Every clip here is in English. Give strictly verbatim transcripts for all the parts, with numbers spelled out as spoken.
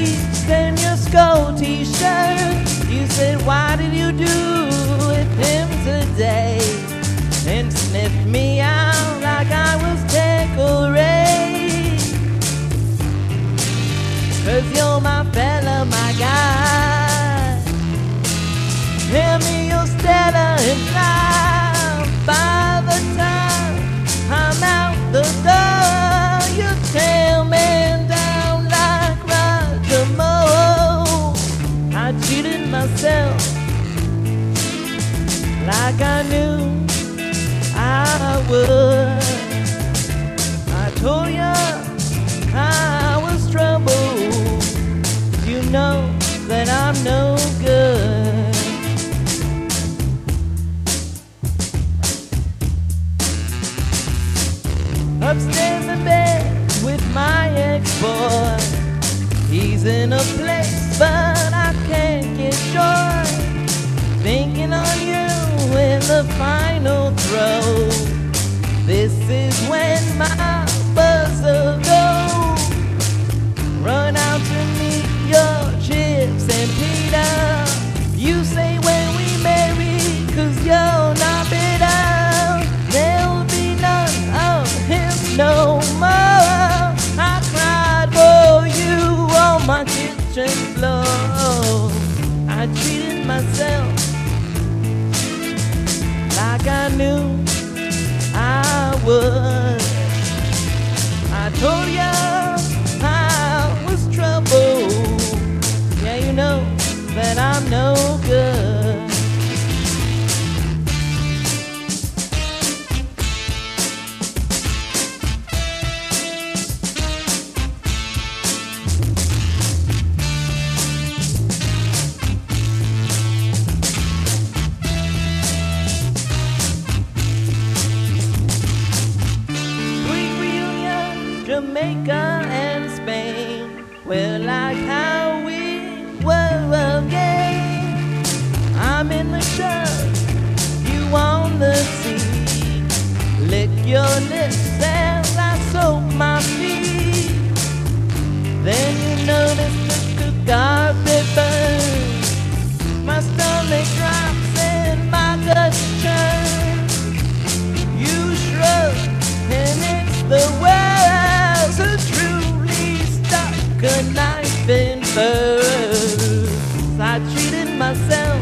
creased in your skull t-shirt. You said, why did you do with him today? And sniffed me out like I was decorated. Cause you're my fella, my guy. Hand me your Stella and fly. By the time I'm out the door, you tail me down like Roger Moore. I cheated myself like I knew I would. I told you I was trouble. You know that I'm no good. Upstairs in bed with my ex-boy. He's in a place, but I can't get joy. Thinking on you in the final throw. This is when my buzzer goes. Run out to meet your chips and Peter. You say when we marry, cause you're not bitter. There'll be none of him no more. I cried for you on my kitchen floor. I treated myself like I knew I would. I told you I was trouble. Yeah, you know that I'm no good. Jamaica and Spain, we're like how we were again. I'm in the shore, you on the sea. Lick your lips as I soak my feet. Then you notice the carpet burns. My stomach drops and my guts churn. You shrug and it's the way who truly stuck a knife in furs. I treated myself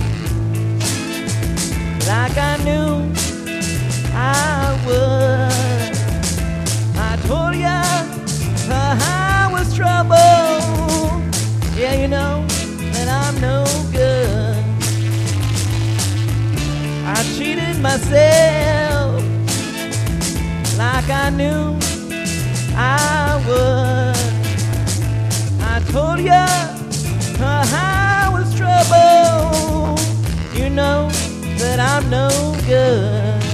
like I knew I would. I told ya uh, I was trouble. Yeah, you know that I'm no good. I treated myself like I knew I would. I told ya uh, I was trouble. You know that I'm no good.